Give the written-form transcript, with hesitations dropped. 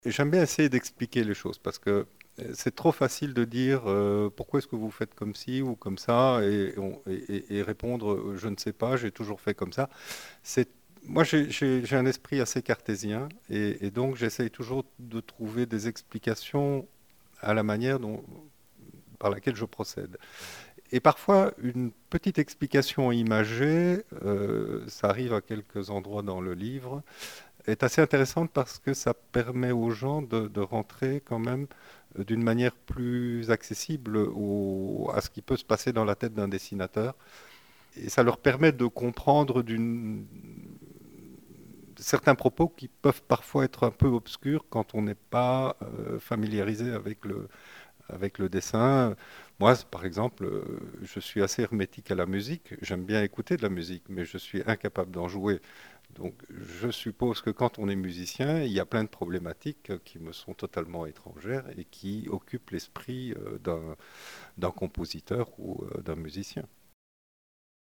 Et j'aime bien essayer d'expliquer les choses parce que c'est trop facile de dire pourquoi est-ce que vous faites comme ci ou comme ça et répondre je ne sais pas, j'ai toujours fait comme ça. C'est, moi, j'ai un esprit assez cartésien et donc j'essaye toujours de trouver des explications à la manière par laquelle je procède. Et parfois, une petite explication imagée, ça arrive à quelques endroits dans le livre, est assez intéressante parce que ça permet aux gens de rentrer quand même d'une manière plus accessible à ce qui peut se passer dans la tête d'un dessinateur. Et ça leur permet de comprendre certains propos qui peuvent parfois être un peu obscurs quand on n'est pas familiarisé avec le dessin. Moi, par exemple, je suis assez hermétique à la musique. J'aime bien écouter de la musique, mais je suis incapable d'en jouer. Donc, je suppose que quand on est musicien, il y a plein de problématiques qui me sont totalement étrangères et qui occupent l'esprit d'un compositeur ou d'un musicien.